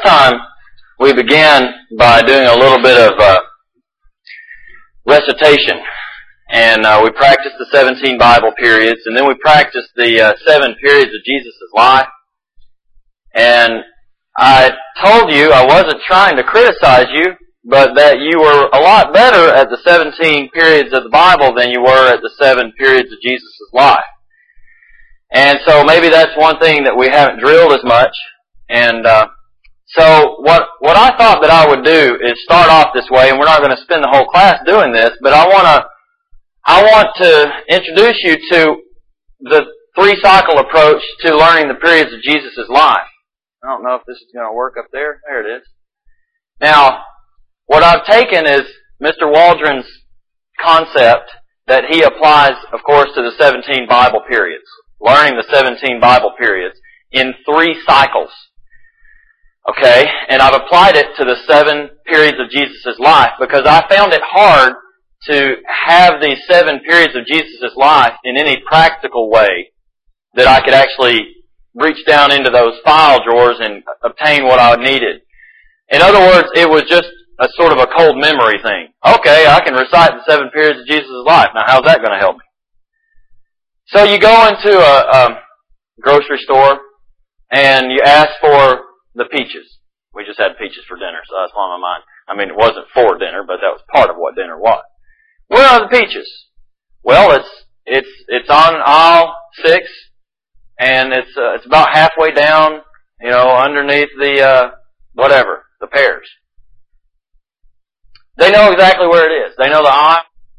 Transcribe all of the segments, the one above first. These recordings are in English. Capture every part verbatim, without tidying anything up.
last time we began by doing a little bit of uh, recitation, and uh, we practiced the seventeen Bible periods, and then we practiced the uh, seven periods of Jesus' life. And I told you I wasn't trying to criticize you, but that you were a lot better at the seventeen periods of the Bible than you were at the seven periods of Jesus' life. And so maybe that's one thing that we haven't drilled as much. And uh, so what what I thought that I would do is start off this way, and we're not going to spend the whole class doing this, but I want to I want to introduce you to the three-cycle approach to learning the periods of Jesus' life. I don't know if this is going to work up there. There it is. Now, what I've taken is Mister Waldron's concept that he applies, of course, to the seventeen Bible periods, learning the seventeen Bible periods in three cycles. Okay? And I've applied it to the seven periods of Jesus' life because I found it hard to have these seven periods of Jesus' life in any practical way that I could actually reach down into those file drawers and obtain what I needed. In other words, it was just a sort of a cold memory thing. Okay, I can recite the seven periods of Jesus' life. Now, how's that going to help me? So you go into a, a grocery store and you ask for the peaches. We just had peaches for dinner, so that's on my mind. I mean, it wasn't for dinner, but that was part of what dinner was. Where are the peaches? Well, it's it's it's on aisle six, and it's uh, it's about halfway down, you know, underneath the uh, whatever the pears. They know exactly where it is. They know the aisle.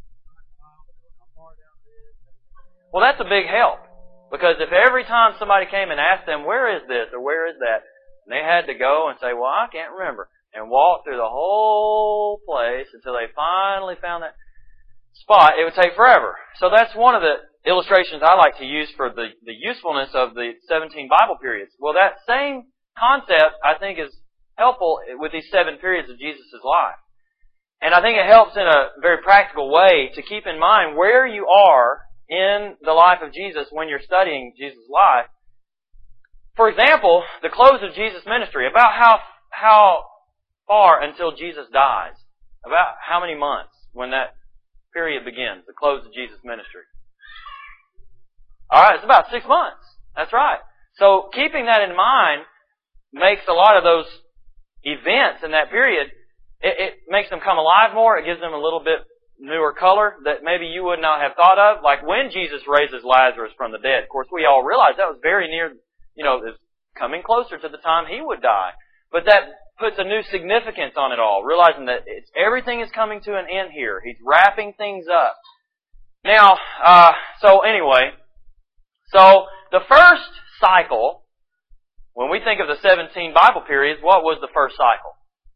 Well, that's a big help, because if every time somebody came and asked them, where is this or where is that, and they had to go and say, well, I can't remember, and walk through the whole place until they finally found that spot, it would take forever. So that's one of the illustrations I like to use for the, the usefulness of the seventeen Bible periods. Well, that same concept, I think, is helpful with these seven periods of Jesus' life. And I think it helps in a very practical way to keep in mind where you are in the life of Jesus when you're studying Jesus' life. For example, the close of Jesus' ministry, about how how far until Jesus dies? About how many months when that period begins, the close of Jesus' ministry? Alright, it's about six months. That's right. So keeping that in mind makes a lot of those events in that period, it, it makes them come alive more. It gives them a little bit newer color that maybe you would not have thought of. Like when Jesus raises Lazarus from the dead. Of course, we all realize that was very near, you know, it's coming closer to the time he would die. But that puts a new significance on it all, realizing that it's, everything is coming to an end here. He's wrapping things up. Now, uh, so anyway, so the first cycle, when we think of the seventeen Bible periods, what was the first cycle?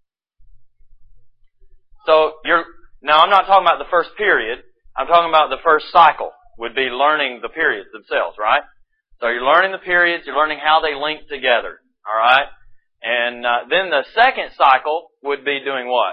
So you're, now I'm not talking about the first period, I'm talking about the first cycle, would be learning the periods themselves, right? So you're learning the periods, you're learning how they link together, alright? And uh, then the second cycle would be doing what?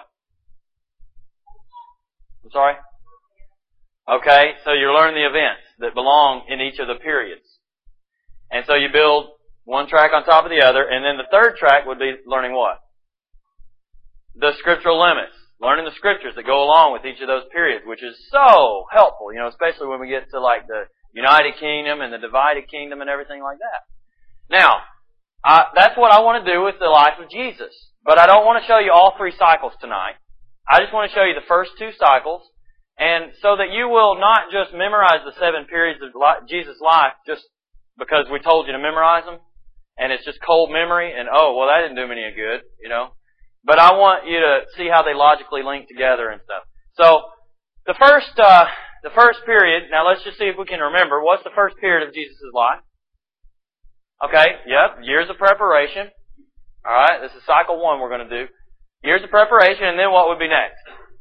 I'm sorry? Okay, so you're learning the events that belong in each of the periods. And so you build one track on top of the other, and then the third track would be learning what? The scriptural limits. Learning the scriptures that go along with each of those periods, which is so helpful, you know, especially when we get to like the United Kingdom and the divided kingdom and everything like that. Now, Uh, that's what I want to do with the life of Jesus. But I don't want to show you all three cycles tonight. I just want to show you the first two cycles, and so that you will not just memorize the seven periods of Jesus' life just because we told you to memorize them, and it's just cold memory, and oh, well, that didn't do me any good, you know. But I want you to see how they logically link together and stuff. So, the first, uh, the first period, now let's just see if we can remember, what's the first period of Jesus' life? Okay, yep, years of preparation. Alright, this is cycle one we're going to do. Years of preparation, and then what would be next?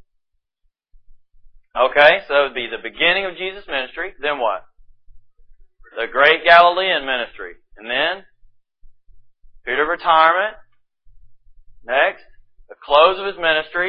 Okay, so it would be the beginning of Jesus' ministry. Then what? The great Galilean ministry. And then, period of retirement. Next, the close of his ministry.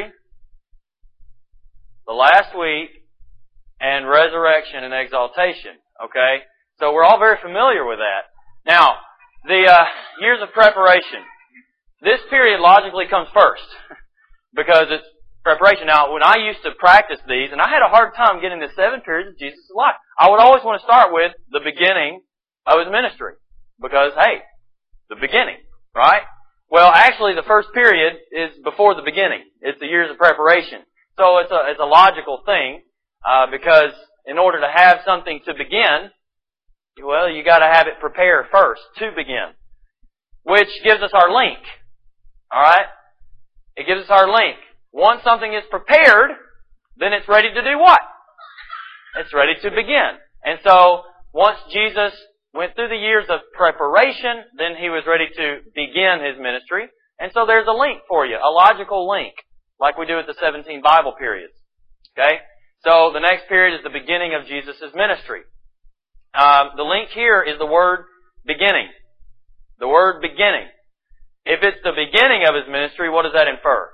The last week, and resurrection and exaltation. Okay, so we're all very familiar with that. Now, the uh, years of preparation. this period logically comes first because it's preparation. Now, when I used to practice these, and I had a hard time getting the seven periods of Jesus' life, I would always want to start with the beginning of His ministry. Because, hey, the beginning, right? Well, actually, the first period is before the beginning. It's the years of preparation. So it's a, it's a logical thing, uh, because in order to have something to begin, well, you gotta have it prepared first to begin. Which gives us our link. Alright? It gives us our link. Once something is prepared, then it's ready to do what? It's ready to begin. And so, once Jesus went through the years of preparation, then He was ready to begin His ministry. And so there's a link for you, a logical link, like we do with the seventeen Bible periods. Okay? So the next period is the beginning of Jesus' ministry. Um, the link here is the word beginning. The word beginning. If it's the beginning of His ministry, what does that infer?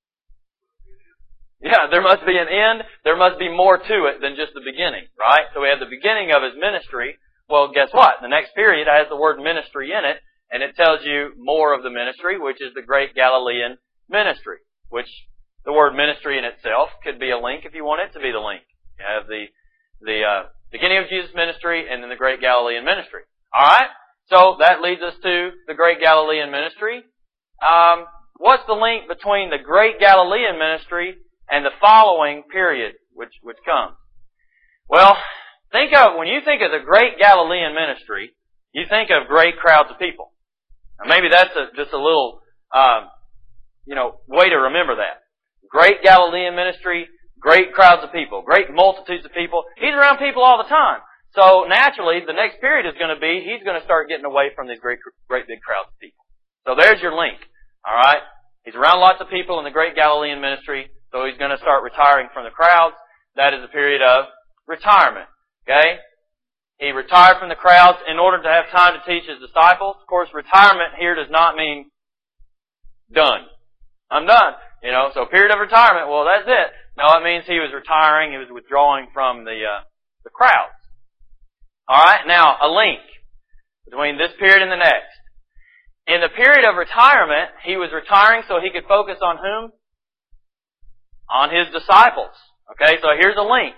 Yeah, there must be an end. There must be more to it than just the beginning, right? So we have the beginning of His ministry. Well, guess what? The next period has the word ministry in it, and it tells you more of the ministry, which is the great Galilean ministry, which the word ministry in itself could be a link if you want it to be the link. You have the the uh, beginning of Jesus' ministry and then the great Galilean ministry. Alright? So that leads us to the great Galilean ministry. Um, what's the link between the great Galilean ministry and the following period which which comes? Well, think of, when you think of the great Galilean ministry, you think of great crowds of people. Now maybe that's a, just a little, um, you know, way to remember that. Great Galilean ministry, great crowds of people, great multitudes of people. He's around people all the time. So naturally, the next period is going to be, He's going to start getting away from these great, great big crowds of people. So there's your link. Alright? He's around lots of people in the great Galilean ministry, so He's going to start retiring from the crowds. That is a period of retirement. Okay? He retired from the crowds in order to have time to teach His disciples. Of course, retirement here does not mean done. I'm done. You know, so period of retirement, well, that's it. No, it means He was retiring, He was withdrawing from the, uh, the crowds. Alright, now, a link between this period and the next. In the period of retirement, He was retiring so He could focus on whom? On His disciples. Okay, so here's a link.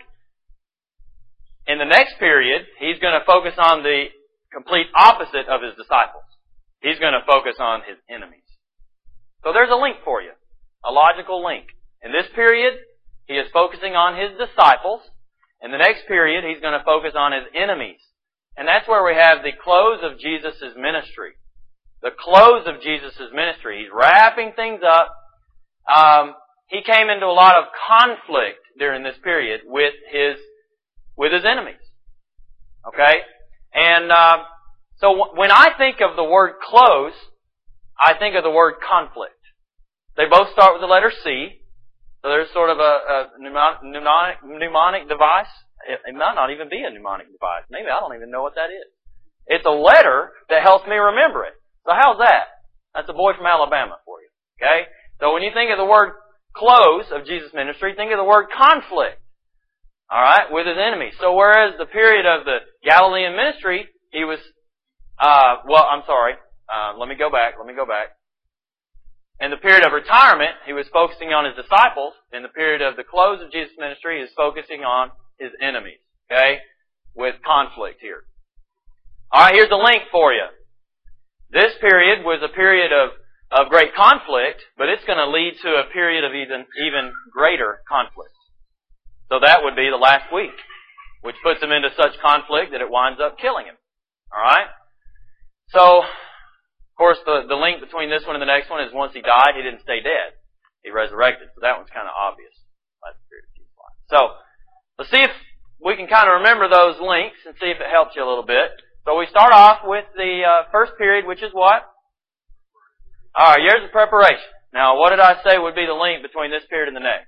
In the next period, He's going to focus on the complete opposite of His disciples. He's going to focus on His enemies. So there's a link for you. A logical link. In this period, He is focusing on His disciples. In the next period, He's going to focus on His enemies. And that's where we have the close of Jesus' ministry. The close of Jesus' ministry. He's wrapping things up. Um, he came into a lot of conflict during this period with His with His enemies. Okay? And um, so w- when I think of the word close, I think of the word conflict. They both start with the letter C. So there's sort of a, a mnemonic, mnemonic device. It, it might not even be a mnemonic device. Maybe I don't even know what that is. It's a letter that helps me remember it. So how's that? That's a boy from Alabama for you. Okay? So when you think of the word close of Jesus' ministry, think of the word conflict. Alright? With His enemies. So whereas the period of the Galilean ministry, He was, uh, well, I'm sorry. Uh, let me go back. Let me go back. In the period of retirement, He was focusing on His disciples. In the period of the close of Jesus' ministry, He is focusing on His enemies. Okay? With conflict here. Alright, here's a link for you. This period was a period of, of great conflict, but it's going to lead to a period of even, even greater conflict. So that would be the last week, which puts Him into such conflict that it winds up killing Him. Alright? So, of course, the, the link between this one and the next one is once He died, He didn't stay dead. He resurrected. So that one's kind of obvious. That's the period of Jesus' life. So, let's see if we can kind of remember those links and see if it helps you a little bit. So we start off with the uh, first period, which is what? Alright, years of preparation. Now, what did I say would be the link between this period and the next?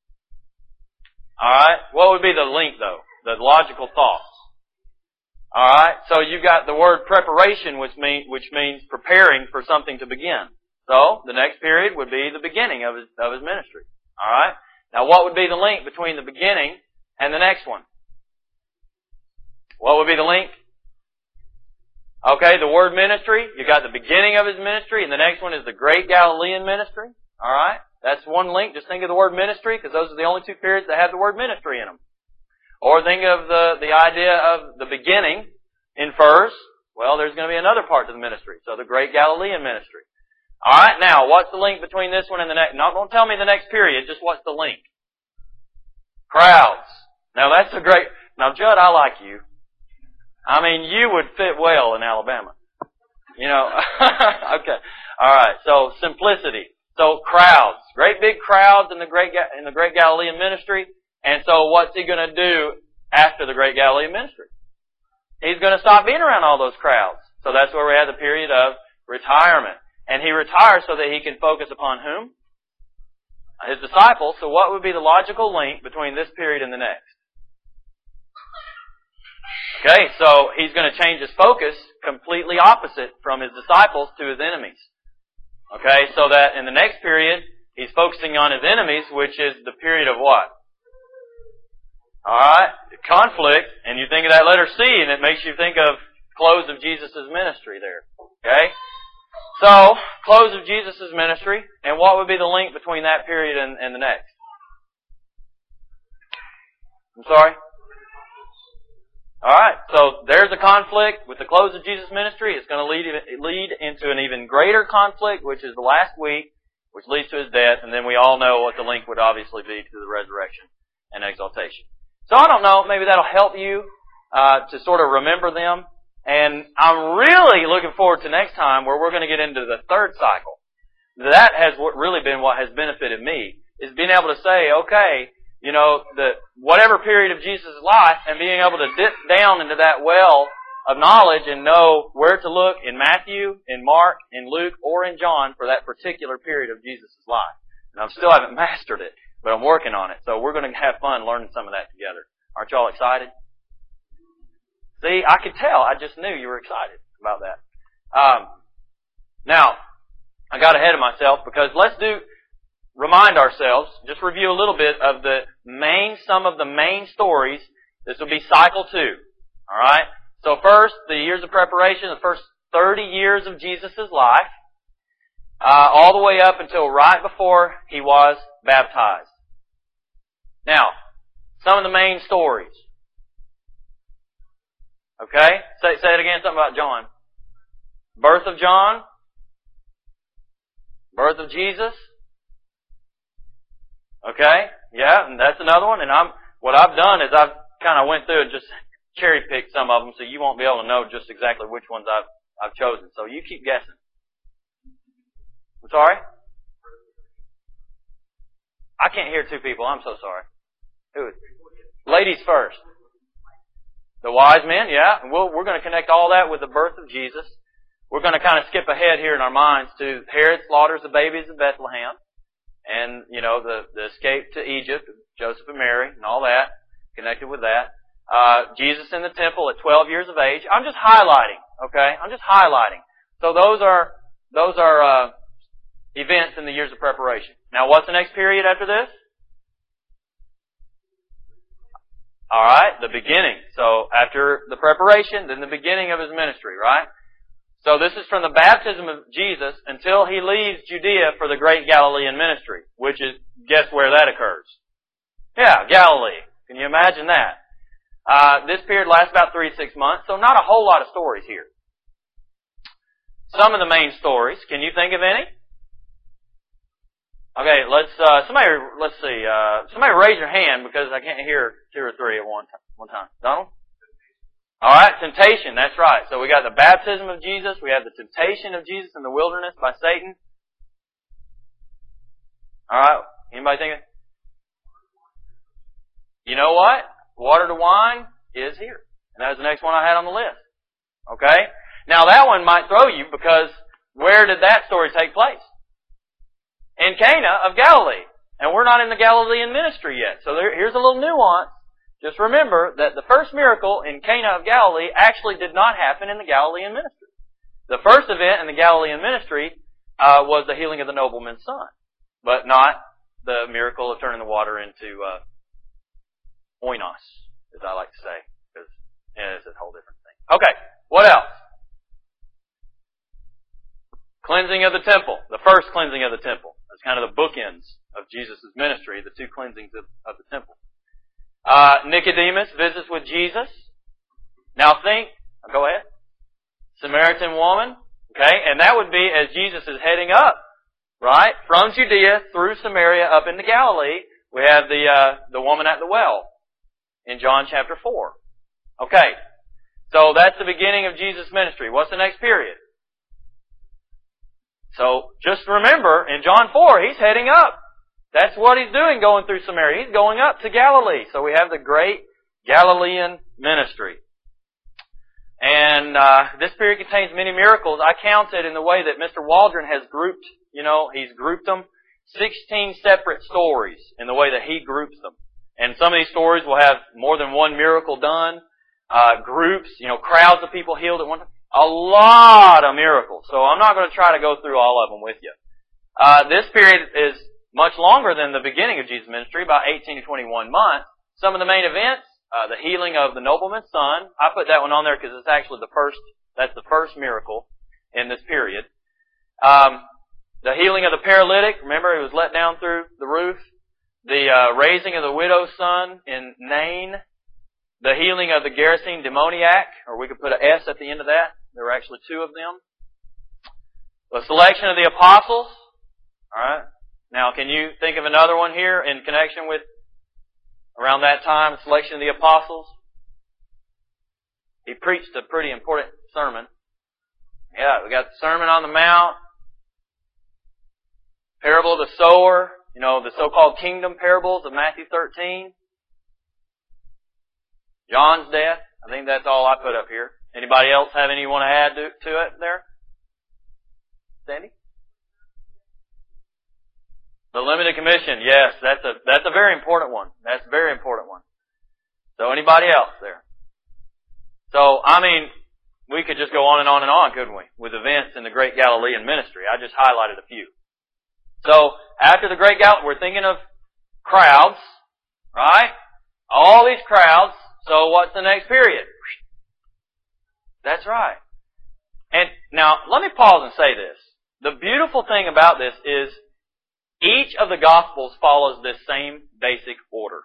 Alright, what would be the link though? The logical thoughts. Alright, so you got the word preparation, which, mean, which means preparing for something to begin. So, the next period would be the beginning of his, of his ministry. Alright, now what would be the link between the beginning and the next one? What would be the link? Okay, the word ministry, you got the beginning of His ministry, and the next one is the Great Galilean Ministry. Alright? That's one link. Just think of the word ministry, because those are the only two periods that have the word ministry in them. Or think of the, the idea of the beginning infers, well, there's going to be another part to the ministry. So the Great Galilean Ministry. Alright, now, what's the link between this one and the next? No, don't tell me the next period, just what's the link? Crowds. Now that's a great, now Judd, I like you. I mean, you would fit well in Alabama. You know, okay. Alright, so simplicity. So crowds. Great big crowds in the Great, in the Great Galilean Ministry. And so what's He going to do after the Great Galilean Ministry? He's going to stop being around all those crowds. So that's where we have the period of retirement. And He retires so that He can focus upon whom? His disciples. So what would be the logical link between this period and the next? Okay, so He's going to change His focus completely opposite from His disciples to His enemies. Okay, so that in the next period, He's focusing on His enemies, which is the period of what? Alright, conflict, and you think of that letter C, and it makes you think of close of Jesus' ministry there. Okay? So, close of Jesus' ministry, and what would be the link between that period and, and the next? I'm sorry? Alright, so there's a conflict with the close of Jesus' ministry. It's going to lead, lead into an even greater conflict, which is the last week, which leads to His death, and then we all know what the link would obviously be to the resurrection and exaltation. So I don't know, maybe that'll help you uh, to sort of remember them. And I'm really looking forward to next time where we're going to get into the third cycle. That has what really been what has benefited me, is being able to say, okay, you know, the whatever period of Jesus' life, and being able to dip down into that well of knowledge and know where to look in Matthew, in Mark, in Luke, or in John for that particular period of Jesus' life. And I still haven't mastered it, but I'm working on it. So we're going to have fun learning some of that together. Aren't y'all excited? See, I could tell. I just knew you were excited about that. Um, now, I got ahead of myself because let's do, remind ourselves, just review a little bit of the main, some of the main stories. This will be cycle two. Alright? So first, the years of preparation, the first thirty years of Jesus' life, uh, all the way up until right before He was baptized. Now, some of the main stories. Okay? Say, say it again, something about John. Birth of John. Birth of Jesus. Okay? Yeah, and that's another one. And I'm, what I've done is I've kind of went through and just cherry picked some of them so you won't be able to know just exactly which ones I've, I've chosen. So you keep guessing. I'm sorry? I can't hear two people. I'm so sorry. Who is it? Ladies first. The wise men, yeah. And we'll, we're going to connect all that with the birth of Jesus. We're going to kind of skip ahead here in our minds to Herod slaughters the babies of Bethlehem. And, you know, the, the escape to Egypt, Joseph and Mary, and all that, connected with that. Uh, Jesus in the temple at twelve years of age. I'm just highlighting, okay? I'm just highlighting. So those are, those are, uh, events in the years of preparation. Now what's the next period after this? Alright, the beginning. So after the preparation, then the beginning of His ministry, right? So this is from the baptism of Jesus until He leaves Judea for the great Galilean ministry, which is, guess where that occurs? Yeah, Galilee. Can you imagine that? Uh, this period lasts about three to six months, so not a whole lot of stories here. Some of the main stories. Can you think of any? Okay, let's, uh, somebody, let's see, uh, somebody raise your hand because I can't hear two or three at one, t- one time. Donald? Alright, temptation, that's right. So we got the baptism of Jesus, we have the temptation of Jesus in the wilderness by Satan. Alright, anybody thinking? You know what? Water to wine is here. And that was the next one I had on the list. Okay? Now that one might throw you because where did that story take place? In Cana of Galilee. And we're not in the Galilean ministry yet. So there, here's a little nuance. Just remember that the first miracle in Cana of Galilee actually did not happen in the Galilean ministry. The first event in the Galilean ministry uh, was the healing of the nobleman's son. But not the miracle of turning the water into uh, oinos, as I like to say. Because yeah, it's a whole different thing. Okay, what else? Cleansing of the temple. The first cleansing of the temple. That's kind of the bookends of Jesus' ministry, the two cleansings of, of the temple. Uh, Nicodemus visits with Jesus. Now think, go ahead. Samaritan woman. Okay, and that would be as Jesus is heading up, right? From Judea through Samaria up into Galilee. We have the, uh, the woman at the well in John chapter four. Okay. So that's the beginning of Jesus' ministry. What's the next period? So just remember, in John four, He's heading up. That's what He's doing going through Samaria. He's going up to Galilee. So we have the great Galilean ministry. And uh, this period contains many miracles. I counted in the way that Mister Waldron has grouped, you know, he's grouped them, sixteen separate stories in the way that he groups them. And some of these stories will have more than one miracle done. Uh, groups, you know, crowds of people healed at one time. A lot of miracles. So I'm not going to try to go through all of them with you. Uh, this period is much longer than the beginning of Jesus' ministry, about eighteen to twenty-one months. Some of the main events, uh, the healing of the nobleman's son. I put that one on there because it's actually the first, that's the first miracle in this period. Um, the healing of the paralytic. Remember, he was let down through the roof. The uh, raising of the widow's son in Nain. The healing of the Gerasene demoniac, or we could put an S at the end of that. There were actually two of them. The selection of the apostles. Alright. Now, can you think of another one here in connection with around that time, the selection of the apostles? He preached a pretty important sermon. Yeah, we got the Sermon on the Mount. Parable of the sower. You know, the so-called kingdom parables of Matthew thirteen. John's death. I think that's all I put up here. Anybody else have any you want to add to, to it there? Sandy? The limited commission. Yes, that's a, that's a very important one. That's a very important one. So anybody else there? So, I mean, we could just go on and on and on, couldn't we? With events in the Great Galilean ministry. I just highlighted a few. So, after the Great Galilean, we're thinking of crowds, right? All these crowds. So what's the next period? That's right. And now, let me pause and say this. The beautiful thing about this is each of the Gospels follows this same basic order.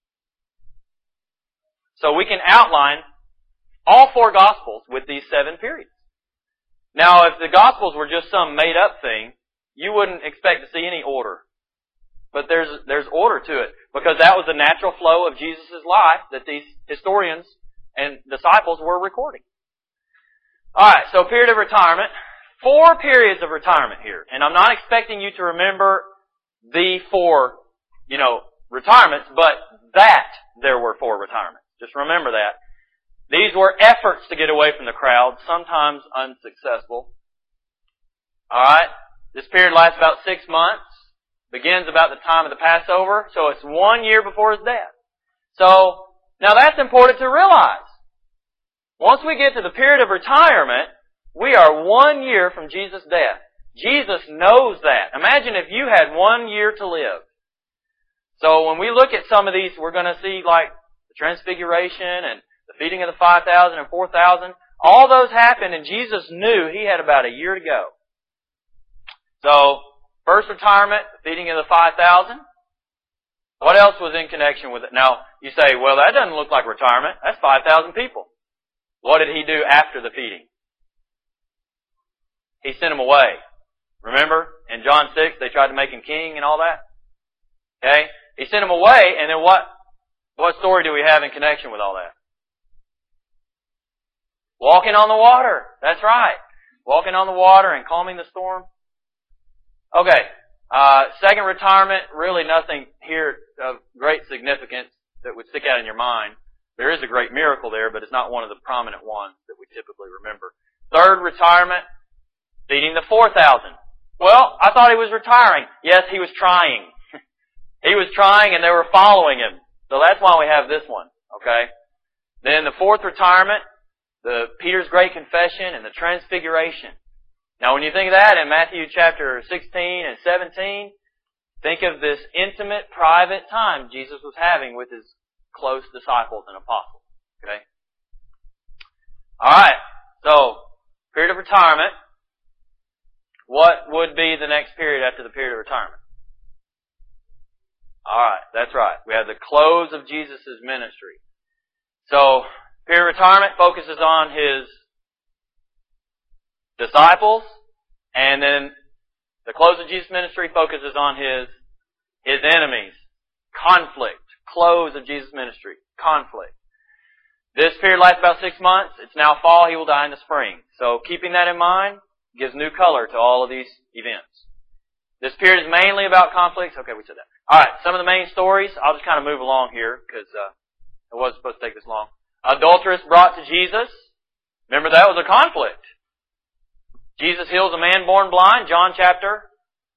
So we can outline all four Gospels with these seven periods. Now, if the Gospels were just some made-up thing, you wouldn't expect to see any order. But there's there's order to it, because that was the natural flow of Jesus' life that these historians and disciples were recording. Alright, so period of retirement. Four periods of retirement here. And I'm not expecting you to remember the four, you know, retirements, but that there were four retirements. Just remember that. These were efforts to get away from the crowd, sometimes unsuccessful. Alright, this period lasts about six months. Begins about the time of the Passover, so it's one year before His death. So, now that's important to realize. Once we get to the period of retirement, we are one year from Jesus' death. Jesus knows that. Imagine if you had one year to live. So when we look at some of these, we're going to see like the Transfiguration and the feeding of the five thousand and four thousand. All those happened, and Jesus knew He had about a year to go. So, first retirement, the feeding of the five thousand. What else was in connection with it? Now, you say, well, that doesn't look like retirement. That's five thousand people. What did He do after the feeding? He sent them away. Remember, in John six, they tried to make Him king and all that? Okay? He sent them away, and then what, what story do we have in connection with all that? Walking on the water. That's right. Walking on the water and calming the storm. Okay. Uh, second retirement, really nothing here of great significance that would stick out in your mind. There is a great miracle there, but it's not one of the prominent ones that we typically remember. Third retirement, feeding the four thousand. Well, I thought He was retiring. Yes, He was trying. He was trying and they were following Him. So that's why we have this one. Okay? Then the fourth retirement, the Peter's great confession and the Transfiguration. Now when you think of that in Matthew chapter sixteen and seventeen, think of this intimate, private time Jesus was having with His close disciples and apostles. Okay? Alright, so, period of retirement. what would be the next period after the period of retirement? Alright, that's right. We have the close of Jesus' ministry. So, period of retirement focuses on His disciples, and then the close of Jesus' ministry focuses on His, His enemies. Conflict. Close of Jesus' ministry. Conflict. This period lasts about six months. It's now fall. He will die in the spring. So keeping that in mind gives new color to all of these events. This period is mainly about conflicts. Okay, we said that. Alright, some of the main stories. I'll just kind of move along here because uh, it wasn't supposed to take this long. Adulteress brought to Jesus. Remember, that was a conflict. Jesus heals a man born blind. John chapter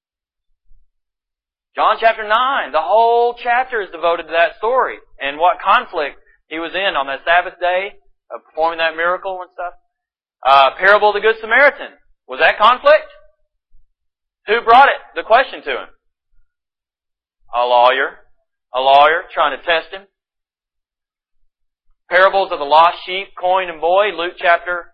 John chapter nine. The whole chapter is devoted to that story and what conflict he was in on that Sabbath day of performing that miracle and stuff. Uh, parable of the Good Samaritan. Was that conflict? Who brought it? The question to him. A lawyer. A lawyer trying to test him. Parables of the lost sheep, coin, and boy. Luke chapter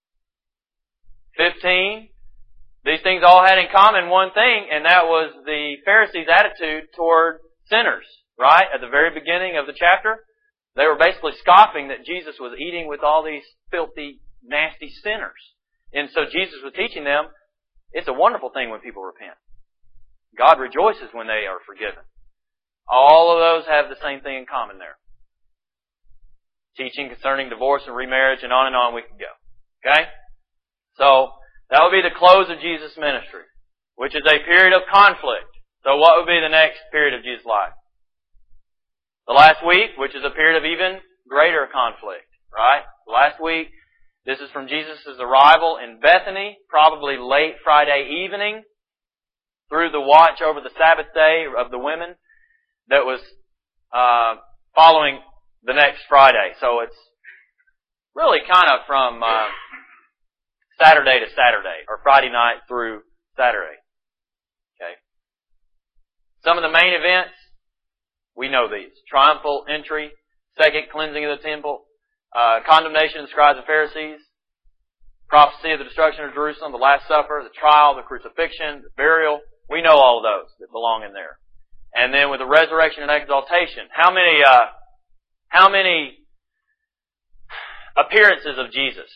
fifteen. These things all had in common one thing, and that was the Pharisees' attitude toward sinners. Right? At the very beginning of the chapter, they were basically scoffing that Jesus was eating with all these filthy, nasty sinners. And so Jesus was teaching them, it's a wonderful thing when people repent. God rejoices when they are forgiven. All of those have the same thing in common there. Teaching concerning divorce and remarriage, and on and on we could go. Okay? So, that would be the close of Jesus' ministry, which is a period of conflict. So what would be the next period of Jesus' life? The last week, which is a period of even greater conflict, right? The last week, this is from Jesus' arrival in Bethany, probably late Friday evening, through the watch over the Sabbath day of the women that was uh, following the next Friday. So it's really kind of from uh, Saturday to Saturday, or Friday night through Saturday. Okay. Some of the main events, we know these. Triumphal entry, second cleansing of the temple, uh, condemnation of the scribes and Pharisees, prophecy of the destruction of Jerusalem, the Last Supper, the trial, the crucifixion, the burial. We know all of those that belong in there. And then with the resurrection and exaltation, how many, uh, how many appearances of Jesus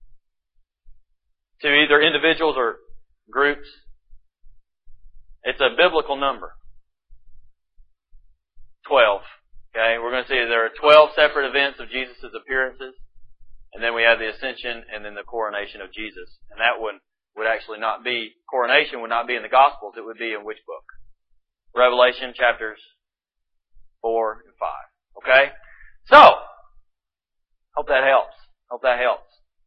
to either individuals or groups? It's a biblical number. Twelve. Okay, we're going to see there are twelve separate events of Jesus' appearances, and then we have the ascension and then the coronation of Jesus. And that one would actually not be, coronation would not be in the Gospels, it would be in which book? Revelation chapters four and five. Okay? So, hope that helps. Hope that helps.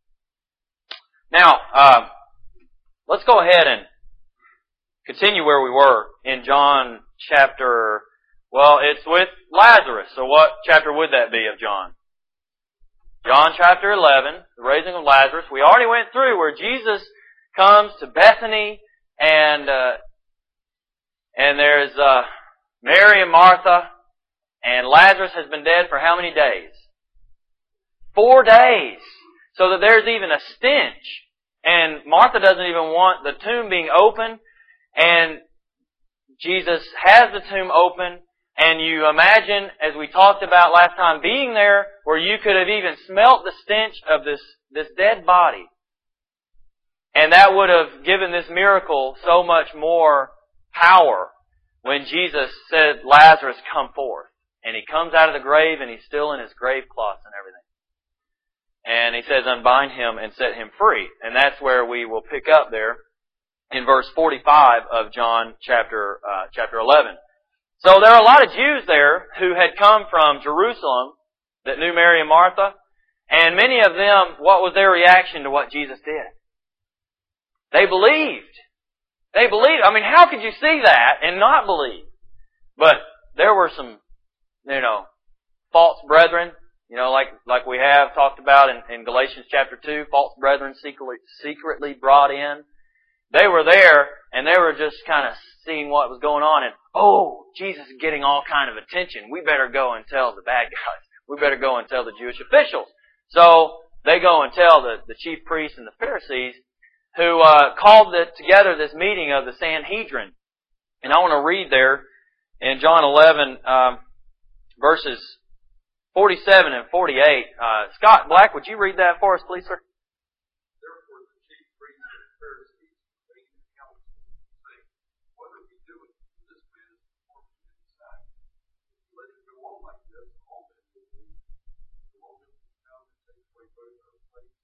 Now, um, let's go ahead and continue where we were in John chapter, well, it's with Lazarus. So what chapter would that be of John? John chapter eleven, the raising of Lazarus. We already went through where Jesus comes to Bethany and, uh, and there's, uh, Mary and Martha, and Lazarus has been dead for how many days? Four days. So that there's even a stench. And Martha doesn't even want the tomb being open. And Jesus has the tomb open. And you imagine, as we talked about last time, being there where you could have even smelt the stench of this, this dead body. And that would have given this miracle so much more power when Jesus said, Lazarus, come forth. And he comes out of the grave and he's still in his grave cloths and everything. And he says, unbind him and set him free. And that's where we will pick up there in verse forty-five of John chapter, uh, chapter eleven. So there are a lot of Jews there who had come from Jerusalem that knew Mary and Martha. And many of them, what was their reaction to what Jesus did? They believed. They believed. I mean, how could you see that and not believe? But there were some, you know, false brethren, you know, like, like we have talked about in, in Galatians chapter two, false brethren secretly, secretly brought in. They were there and they were just kind of seeing what was going on and, oh, Jesus is getting all kind of attention. We better go and tell the bad guys. We better go and tell the Jewish officials. So they go and tell the, the chief priests and the Pharisees, who uh, called the, together this meeting of the Sanhedrin. And I want to read there in John eleven, um, verses forty-seven and forty-eight. Uh, Scott Black, would you read that for us, please, sir? Therefore the chief priests and Pharisees made the council, saying, "What are we doing? This man is performing inside. If you let him go on like this, all men will believe. The Romans will come and take away both our place."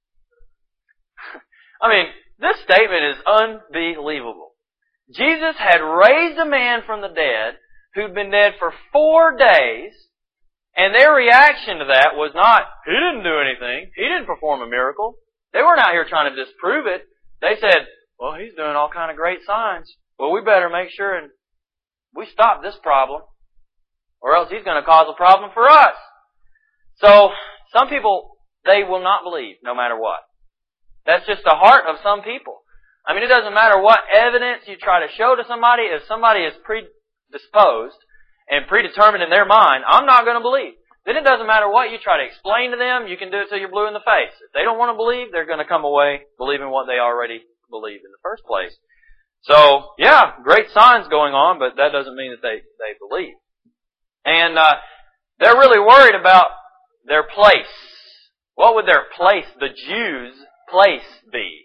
I mean, this statement is unbelievable. Jesus had raised a man from the dead who'd been dead for four days, and their reaction to that was not, he didn't do anything, he didn't perform a miracle. They weren't out here trying to disprove it. They said, well, he's doing all kind of great signs. Well, we better make sure and we stop this problem, or else he's going to cause a problem for us. So, some people, they will not believe no matter what. That's just the heart of some people. I mean, it doesn't matter what evidence you try to show to somebody. If somebody is predisposed and predetermined in their mind, I'm not going to believe. Then it doesn't matter what you try to explain to them. You can do it till you're blue in the face. If they don't want to believe, they're going to come away believing what they already believed in the first place. So, yeah, great signs going on, but that doesn't mean that they, they believe. And uh, they're really worried about their place. What would their place, the Jews' place, be?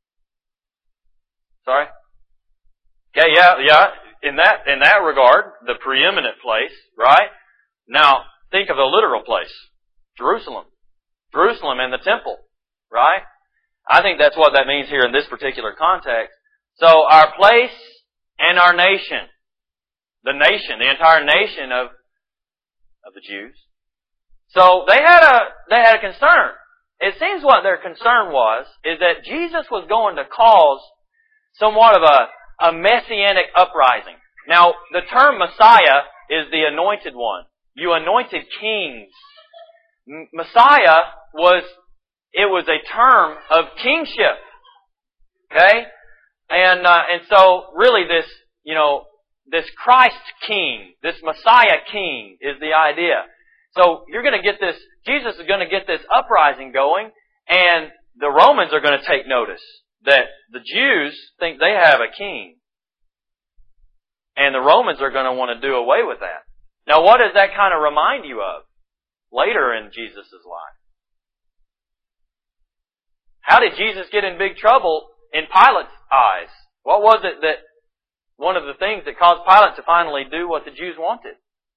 Sorry? Okay, yeah, yeah. In that, in that regard, the preeminent place, right? Now, think of the literal place. Jerusalem. Jerusalem and the temple, right? I think that's what that means here in this particular context. So, our place and our nation. The nation, the entire nation of, of the Jews. So, they had a, they had a concern. It seems what their concern was, is that Jesus was going to cause somewhat of a, a messianic uprising. Now, the term Messiah is the anointed one. You anointed kings. M- Messiah was, it was a term of kingship. Okay? And, uh, and so, really this, you know, this Christ king, this Messiah king is the idea. So, you're going to get this, Jesus is going to get this uprising going, and the Romans are going to take notice that the Jews think they have a king. And the Romans are going to want to do away with that. Now, what does that kind of remind you of later in Jesus' life? How did Jesus get in big trouble in Pilate's eyes? What was it that, one of the things that caused Pilate to finally do what the Jews wanted?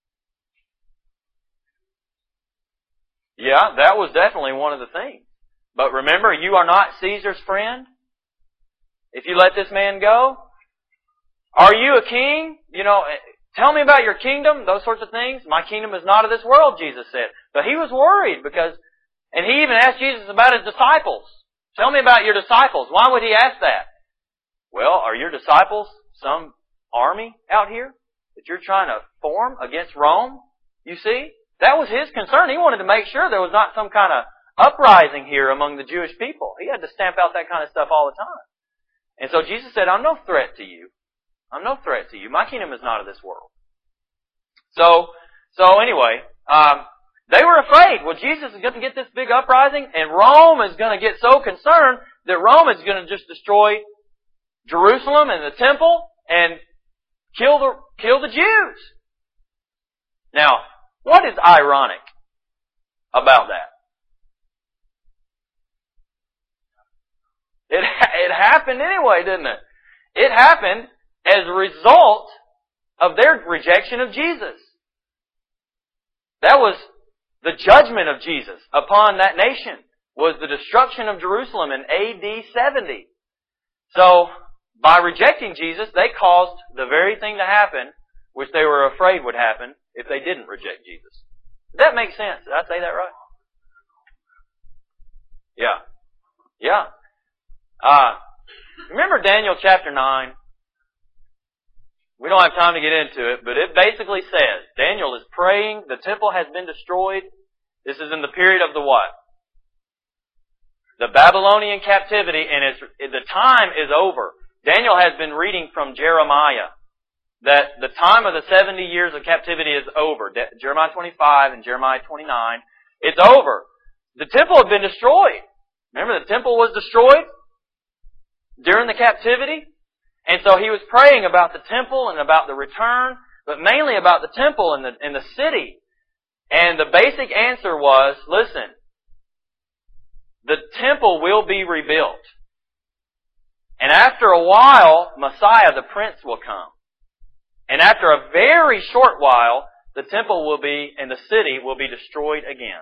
Yeah, that was definitely one of the things. But remember, you are not Caesar's friend. If you let this man go, are you a king? You know, tell me about your kingdom, those sorts of things. My kingdom is not of this world, Jesus said. But he was worried because, and he even asked Jesus about his disciples. Tell me about your disciples. Why would he ask that? Well, are your disciples some army out here that you're trying to form against Rome? You see? That was his concern. He wanted to make sure there was not some kind of uprising here among the Jewish people. He had to stamp out that kind of stuff all the time. And so Jesus said, I'm no threat to you. I'm no threat to you. My kingdom is not of this world. So, so anyway, um, they were afraid. Well, Jesus is going to get this big uprising, and Rome is going to get so concerned that Rome is going to just destroy Jerusalem and the temple and kill the, kill the Jews. Now, what is ironic about that? It, it happened anyway, didn't it? It happened as a result of their rejection of Jesus. That was the judgment of Jesus upon that nation, was the destruction of Jerusalem in A D seventy. So, by rejecting Jesus, they caused the very thing to happen which they were afraid would happen if they didn't reject Jesus. Does that make sense? Did I say that right? Yeah. Yeah. Uh, remember Daniel chapter nine? We don't have time to get into it, but it basically says, Daniel is praying, the temple has been destroyed. This is in the period of the what? The Babylonian captivity, and it's, the time is over. Daniel has been reading from Jeremiah that the time of the seventy years of captivity is over. De- Jeremiah twenty-five and Jeremiah twenty-nine. It's over. The temple had been destroyed. Remember, the temple was destroyed? during the captivity. And so he was praying about the temple and about the return, but mainly about the temple and the, and the city. And the basic answer was, listen, the temple will be rebuilt. And after a while, Messiah the Prince will come. And after a very short while, the temple will be, and the city will be destroyed again.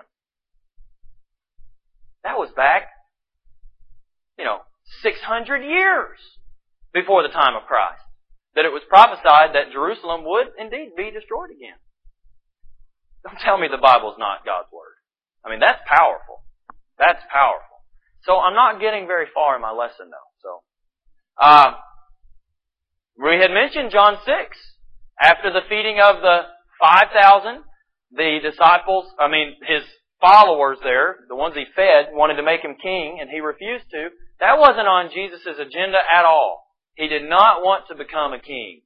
That was back, you know, six hundred years before the time of Christ. That it was prophesied that Jerusalem would indeed be destroyed again. Don't tell me the Bible's not God's Word. I mean, that's powerful. That's powerful. So I'm not getting very far in my lesson though. So, uh, we had mentioned John six. After the feeding of the five thousand, the disciples, I mean, his followers there, the ones he fed, wanted to make him king, and he refused to. That wasn't on Jesus' agenda at all. He did not want to become a king.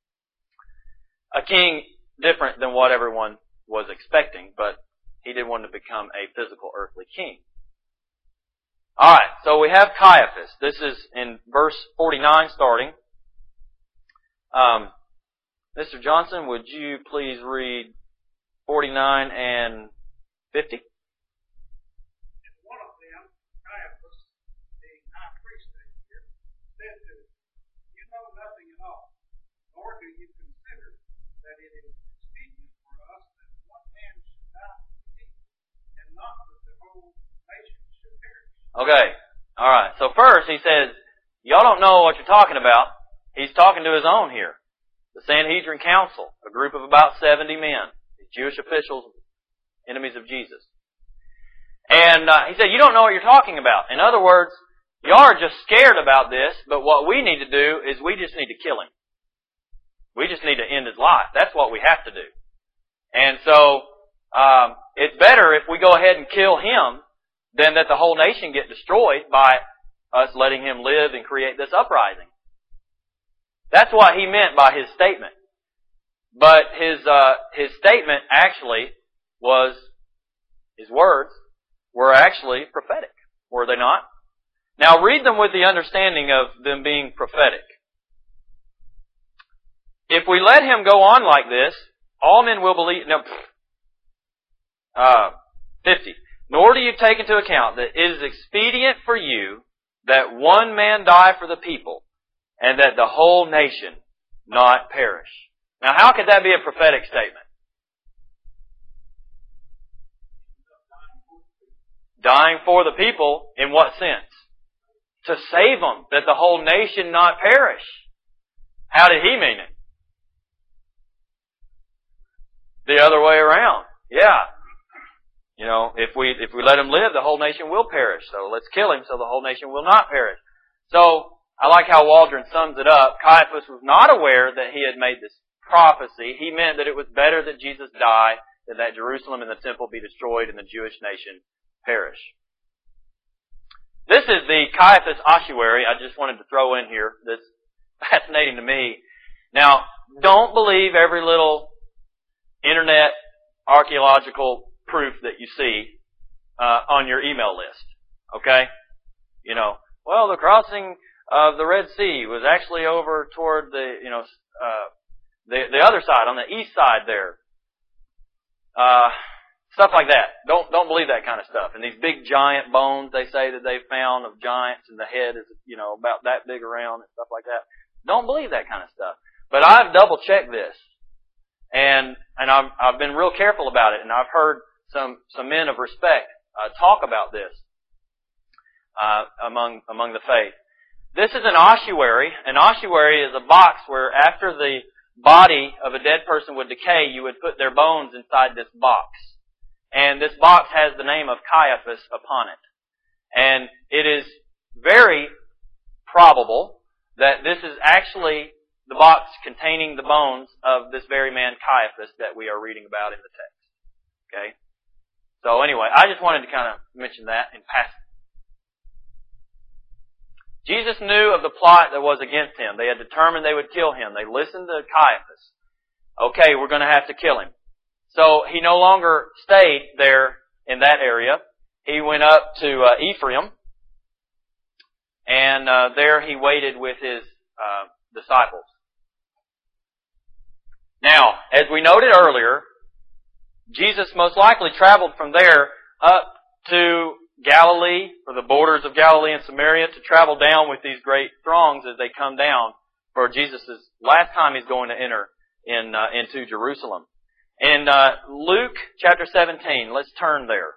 A king different than what everyone was expecting, but he did want to become a physical earthly king. Alright, so we have Caiaphas. This is in verse forty-nine starting. Um, Mister Johnson, would you please read forty-nine and fifty? And one of them, Caiaphas, being high priest that year, said to him, "You know nothing at all, nor do you consider that it is expedient for us that one man should die for the people, and not that the whole nation should perish." Okay, alright. So first he says, y'all don't know what you're talking about. He's talking to his own here. The Sanhedrin Council, a group of about seventy men, Jewish officials, enemies of Jesus. And uh, he said, you don't know what you're talking about. In other words, y'all are just scared about this, but what we need to do is we just need to kill him. We just need to end his life. That's what we have to do. And so, um, it's better if we go ahead and kill him than that the whole nation get destroyed by us letting him live and create this uprising. That's what he meant by his statement. But his uh, his statement actually was, his words were actually prophetic, were they not? Now read them with the understanding of them being prophetic. If we let him go on like this, all men will believe. No, uh, fifty. Nor do you take into account that it is expedient for you that one man die for the people, and that the whole nation not perish. Now how could that be a prophetic statement? Dying for the people, in what sense? To save them, that the whole nation not perish. How did he mean it? The other way around. Yeah. You know, if we, if we let him live, the whole nation will perish. So let's kill him so the whole nation will not perish. So, I like how Waldron sums it up. Caiaphas was not aware that he had made this prophecy. He meant that it was better that Jesus die than that Jerusalem and the temple be destroyed and the Jewish nation perish. This is the Caiaphas ossuary I just wanted to throw in here. That's fascinating to me. Now, don't believe every little internet archaeological proof that you see uh, on your email list. Okay? You know, well, the crossing of the Red Sea was actually over toward the, you know, uh, the, the other side, on the east side there. Uh, stuff like that. Don't, don't believe that kind of stuff. And these big giant bones they say that they found of giants and the head is, you know, about that big around and stuff like that. Don't believe that kind of stuff. But I've double checked this. And, and I've, I've been real careful about it. And I've heard some, some men of respect, uh, talk about this, uh, among, among the faith. This is an ossuary. An ossuary is a box where after the body of a dead person would decay, you would put their bones inside this box. And this box has the name of Caiaphas upon it. And it is very probable that this is actually the box containing the bones of this very man Caiaphas that we are reading about in the text. Okay? So anyway, I just wanted to kind of mention that in passing. Jesus knew of the plot that was against him. They had determined they would kill him. They listened to Caiaphas. Okay, we're going to have to kill him. So he no longer stayed there in that area. He went up to uh, Ephraim. And uh, there he waited with his uh, disciples. Now, as we noted earlier, Jesus most likely traveled from there up to Galilee, or the borders of Galilee and Samaria, to travel down with these great throngs as they come down for Jesus' last time he's going to enter in uh, into Jerusalem. In uh, Luke chapter seventeen, let's turn there.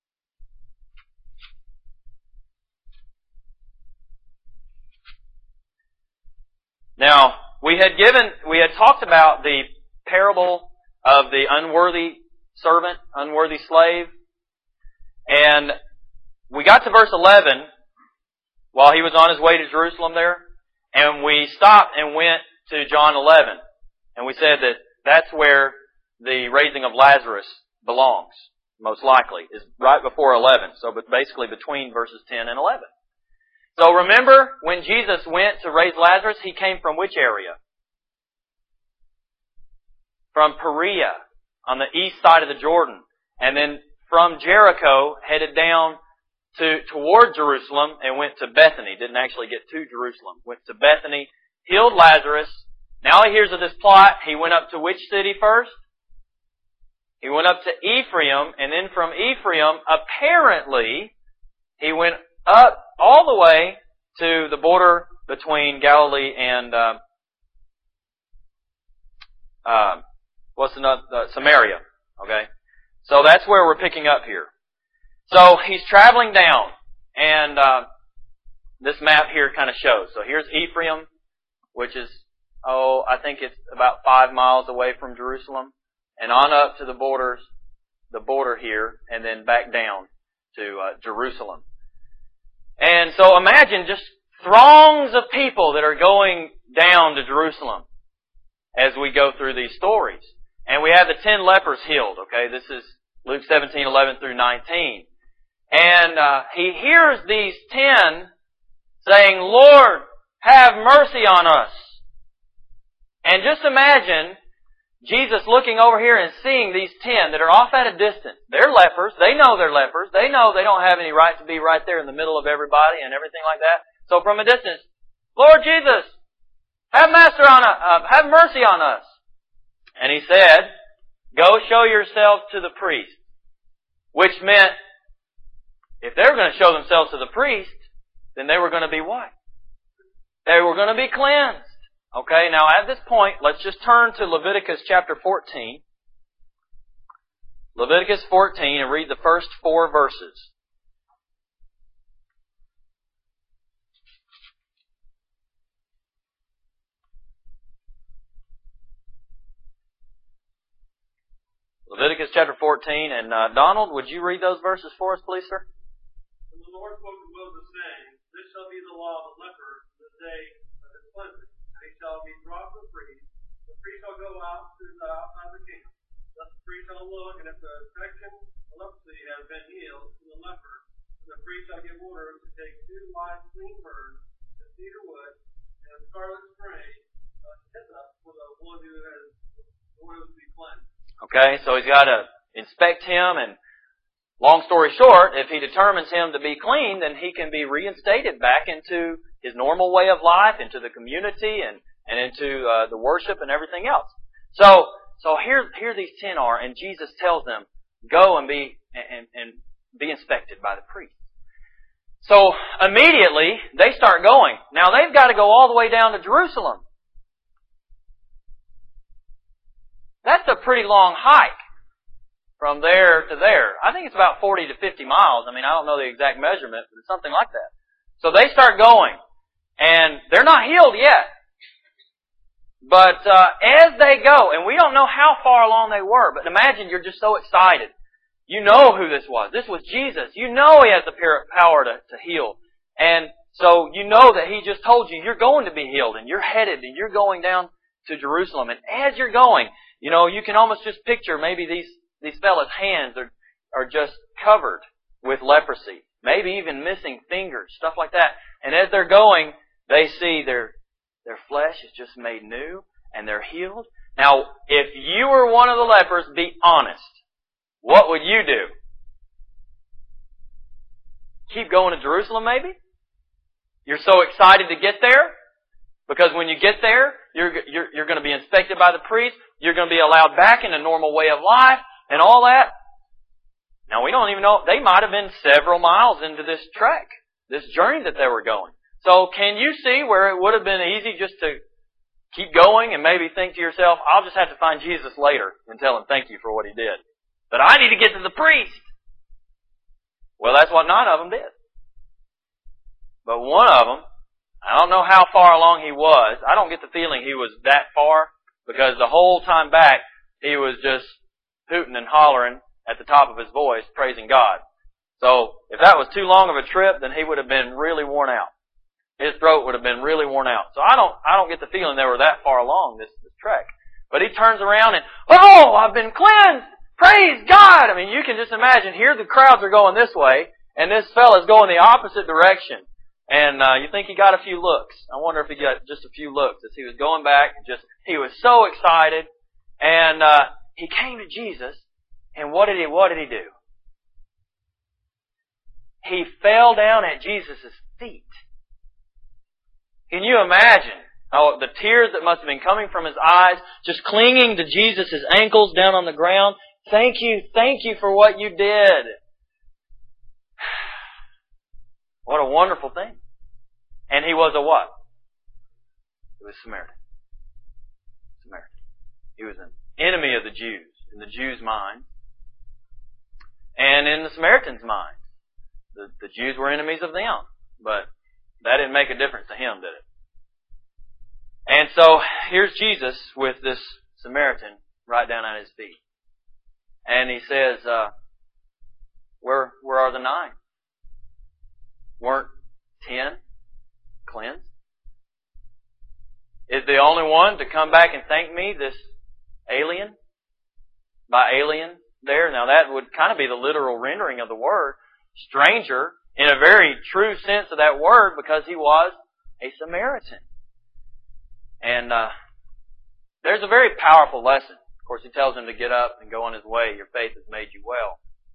Now, we had given, we had talked about the parable of the unworthy servant, unworthy slave, and we got to verse eleven while he was on his way to Jerusalem there, and we stopped and went to John eleven, and we said that that's where the raising of Lazarus belongs, most likely, is right before eleven, so but basically between verses ten and eleven. So remember, when Jesus went to raise Lazarus, he came from which area? From Perea, on the east side of the Jordan. And then from Jericho, headed down to toward Jerusalem and went to Bethany. Didn't actually get to Jerusalem. Went to Bethany, healed Lazarus. Now he hears of this plot. He went up to which city first? He went up to Ephraim, and then from Ephraim, apparently, he went up all the way to the border between Galilee and uh, uh, what's another uh, Samaria. Okay, so that's where we're picking up here. So he's traveling down, and uh, this map here kind of shows. So here's Ephraim, which is oh, I think it's about five miles away from Jerusalem, and on up to the borders, the border here, and then back down to uh, Jerusalem. And so imagine just throngs of people that are going down to Jerusalem as we go through these stories. And we have the ten lepers healed, okay? This is Luke seventeen, eleven through nineteen. And uh, he hears these ten saying, "Lord, have mercy on us." And just imagine Jesus looking over here and seeing these ten that are off at a distance. They're lepers. They know they're lepers. They know they don't have any right to be right there in the middle of everybody and everything like that. So from a distance, "Lord Jesus, have master on us, uh, have mercy on us." And he said, "Go show yourselves to the priest." Which meant, if they were going to show themselves to the priest, then they were going to be what? They were going to be cleansed. Okay, now at this point, let's just turn to Leviticus chapter fourteen. Leviticus fourteen, and read the first four verses. Leviticus chapter fourteen, and uh, Donald, would you read those verses for us, please, sir? And the Lord spoke to Moses, saying, "This shall be the law of the leper the day of his cleansing. He shall be brought to the priest. The priest shall go out to the outside of the camp. Thus the priest shall look, and if the infection of leprosy has been healed to the leper, the priest shall give order to take two live clean birds, and cedar wood, and scarlet string, uh, hyssop, for the one who has the one who is to be cleansed." Okay, so he's got to inspect him, and long story short, if he determines him to be clean, then he can be reinstated back into his normal way of life, into the community, and, and into uh, the worship and everything else. So, so here, here these ten are, and Jesus tells them, "Go and be and, and be inspected by the priest." So immediately they start going. Now they've got to go all the way down to Jerusalem. That's a pretty long hike from there to there. I think it's about forty to fifty miles. I mean, I don't know the exact measurement, but it's something like that. So they start going. And they're not healed yet. But uh, as they go, and we don't know how far along they were, but imagine you're just so excited. You know who this was. This was Jesus. You know He has the power to, to heal. And so you know that He just told you you're going to be healed, and you're headed, and you're going down to Jerusalem. And as you're going, you know, you can almost just picture maybe these, these fellas' hands are, are just covered with leprosy. Maybe even missing fingers, stuff like that. And as they're going, they see their their flesh is just made new, and they're healed. Now, if you were one of the lepers, be honest. What would you do? Keep going to Jerusalem, maybe? You're so excited to get there because when you get there, you're, you're, you're going to be inspected by the priest. You're going to be allowed back in a normal way of life and all that. Now, we don't even know. They might have been several miles into this trek, this journey that they were going. So can you see where it would have been easy just to keep going and maybe think to yourself, I'll just have to find Jesus later and tell him thank you for what he did. But I need to get to the priest. Well, that's what nine of them did. But one of them, I don't know how far along he was. I don't get the feeling he was that far because the whole time back he was just hooting and hollering at the top of his voice, praising God. So if that was too long of a trip, then he would have been really worn out. His throat would have been really worn out. So I don't, I don't get the feeling they were that far along this, this trek. But he turns around and, oh, I've been cleansed! Praise God! I mean, you can just imagine, here the crowds are going this way, and this fella's going the opposite direction. And, uh, you think he got a few looks. I wonder if he got just a few looks as he was going back. Just, he was so excited. And, uh, he came to Jesus, and what did he, what did he do? He fell down at Jesus' feet. Can you imagine oh, the tears that must have been coming from his eyes, just clinging to Jesus' ankles down on the ground? Thank you, thank you for what you did. What a wonderful thing. And he was a what? He was Samaritan. Samaritan. He was an enemy of the Jews, in the Jews' mind, and in the Samaritans' mind. The, the Jews were enemies of them, but that didn't make a difference to him, did it? And so, here's Jesus with this Samaritan right down at his feet. And he says, uh, where, where are the nine? Weren't ten cleansed? Is the only one to come back and thank me this alien? By alien there, now that would kind of be the literal rendering of the word. Stranger, in a very true sense of that word, because he was a Samaritan. And uh, there's a very powerful lesson. Of course, he tells him to get up and go on his way. Your faith has made you well.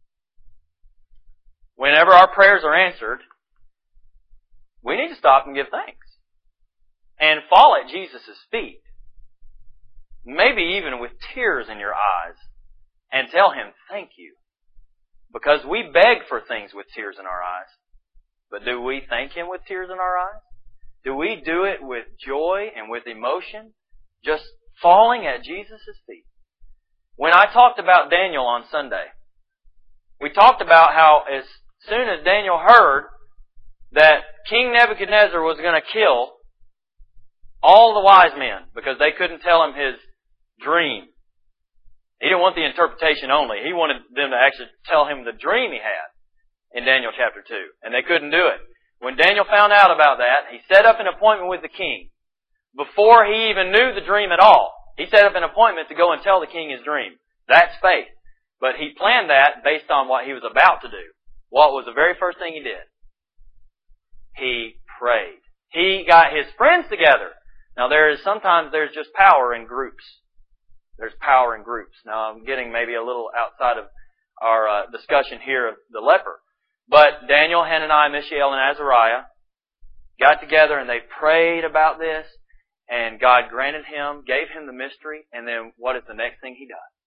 Whenever our prayers are answered, we need to stop and give thanks. And fall at Jesus' feet. Maybe even with tears in your eyes. And tell him, thank you. Because we beg for things with tears in our eyes. But do we thank him with tears in our eyes? Do we do it with joy and with emotion? Just falling at Jesus' feet. When I talked about Daniel on Sunday, we talked about how as soon as Daniel heard that King Nebuchadnezzar was going to kill all the wise men because they couldn't tell him his dream. He didn't want the interpretation only. He wanted them to actually tell him the dream he had in Daniel chapter two. And they couldn't do it. When Daniel found out about that, he set up an appointment with the king. Before he even knew the dream at all, he set up an appointment to go and tell the king his dream. That's faith. But he planned that based on what he was about to do. What was the very first thing he did? He prayed. He got his friends together. Now there is sometimes there's just power in groups. There's power in groups. Now I'm getting maybe a little outside of our uh, discussion here of the leper. But Daniel, Hananiah, Mishael, and Azariah got together and they prayed about this. And God granted him, gave him the mystery. And then what is the next thing he does?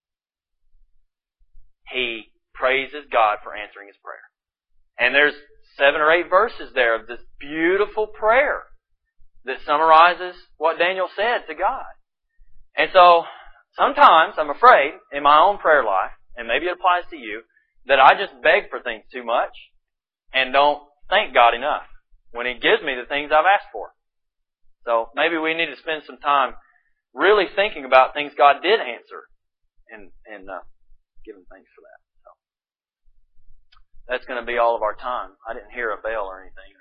He praises God for answering his prayer. And there's seven or eight verses there of this beautiful prayer that summarizes what Daniel said to God. And so, sometimes, I'm afraid, in my own prayer life, and maybe it applies to you, that I just beg for things too much and don't thank God enough when He gives me the things I've asked for. So maybe we need to spend some time really thinking about things God did answer and, and uh, give Him thanks for that. So that's going to be all of our time. I didn't hear a bell or anything.